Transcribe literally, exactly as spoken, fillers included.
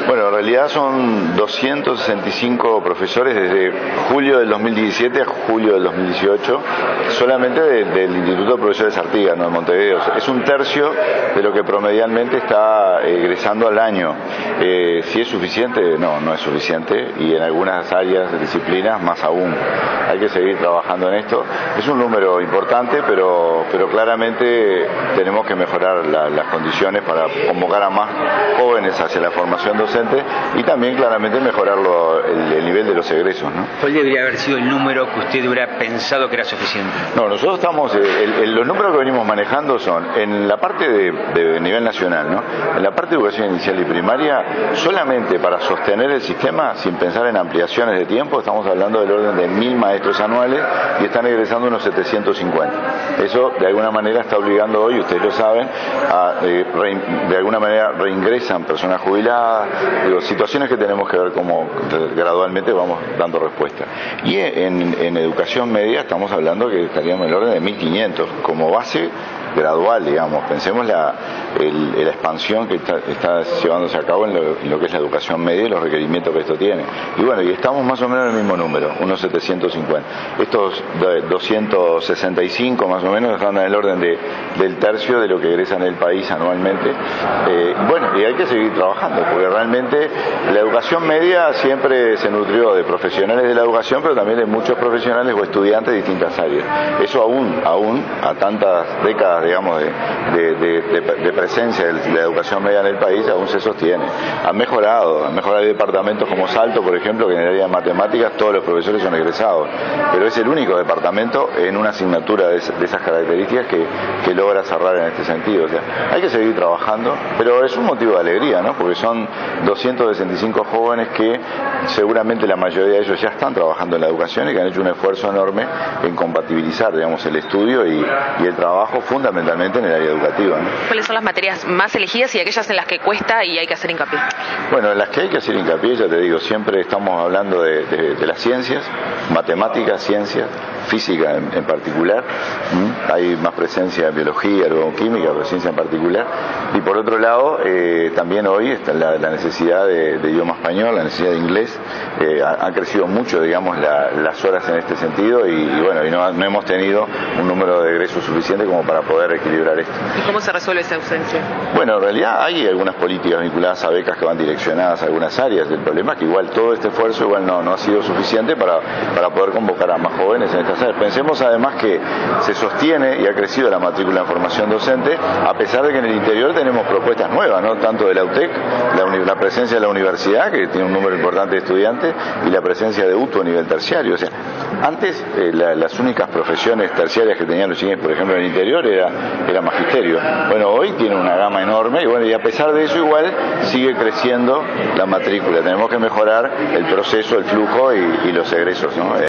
Bueno, en realidad son doscientos sesenta y cinco profesores desde julio del dos mil diecisiete a julio del dos mil dieciocho, solamente de, del Instituto de Profesores Artigas, ¿no?, de Montevideo. Es un tercio de lo que promedialmente está egresando al año. Eh, si es suficiente, no, no es suficiente, y en algunas áreas de disciplinas más aún. Hay que seguir trabajando en esto. Es un número importante, pero, pero claramente tenemos que mejorar la, las condiciones para convocar a más jóvenes hacia la formación docente y también claramente mejorar lo, el, el nivel de los egresos, ¿no? ¿Cuál debería haber sido el número que usted hubiera pensado que era suficiente? No, nosotros estamos, eh, el, el, los números que venimos manejando son, en la parte de, de nivel nacional, ¿no?, en la parte de educación inicial y primaria, solamente para sostener el sistema, sin pensar en ampliaciones de tiempo, estamos hablando del orden de mil maestros anuales y están egresando unos setecientos cincuenta. Eso de alguna manera está obligando hoy, ustedes lo saben, a, eh, re, de alguna manera reingresan personas jubiladas, digo, situaciones que tenemos que ver cómo gradualmente vamos dando respuesta. Y en, en educación media estamos hablando que estaríamos en el orden de mil quinientos como base gradual, digamos. Pensemos la, el, la expansión que está, está llevándose a cabo en lo, en lo que es la educación media y los requerimientos que esto tiene. Y bueno, y estamos más o menos en el mismo número, unos setecientos cincuenta. Estos doscientos sesenta y cinco más o menos están en el orden de, del tercio de lo que egresa en el país anualmente. Eh, bueno, y hay que seguir trabajando, porque realmente la educación media siempre se nutrió de profesionales de la educación, pero también de muchos profesionales o estudiantes de distintas áreas. Eso aún, aún, a tantas décadas, digamos, de, de, de, de, de presencia de la educación media en el país, aún se sostiene. Han mejorado, han mejorado departamentos como Salto, por ejemplo, que en el área de matemáticas todos los profesores son egresados, pero es el único departamento en una asignatura de, de esas características que, que logra cerrar en este sentido. O sea, hay que seguir trabajando, pero es un motivo de alegría, ¿no?, porque son doscientos sesenta y cinco jóvenes que seguramente la mayoría de ellos ya están trabajando en la educación y que han hecho un esfuerzo enorme en compatibilizar, digamos, el estudio y, y el trabajo fundamentalmente en el área educativa, ¿no? ¿Cuáles son las materias más elegidas y aquellas en las que cuesta y hay que hacer hincapié? Bueno, en las que hay que hacer hincapié, ya te digo, siempre estamos hablando de, de, de las ciencias, matemáticas, ciencias, física en, en particular. ¿Mm? Hay más presencia en biología, luego química, pero ciencia en particular. Y por otro lado, eh, también hoy está la, la necesidad de, de idioma español, la necesidad de inglés. Eh, ha, han crecido mucho, digamos, la, las horas en este sentido y, y bueno, y no, no hemos tenido un número de egresos suficiente como para poder equilibrar esto. ¿Y cómo se resuelve esa ausencia? Bueno, en realidad hay algunas políticas vinculadas a becas que van direccionadas a algunas áreas. El problema es que igual todo este esfuerzo igual no, no ha sido suficiente para, para poder convocar a más jóvenes en estas áreas. Pensemos además que se sostiene y ha crecido la matrícula en formación docente, a pesar de que en el interior tenemos propuestas nuevas, ¿no?, tanto de la U T E C, la, la presencia de la universidad, que tiene un número importante de estudiantes, y la presencia de U T U a nivel terciario. O sea, antes eh, la, las únicas profesiones terciarias que tenían los chilenos, por ejemplo, en el interior, era, era magisterio. Bueno, hoy tiene una gama enorme y bueno, y a pesar de eso igual sigue creciendo la matrícula. Tenemos que mejorar el proceso, el flujo y, y los egresos, ¿no?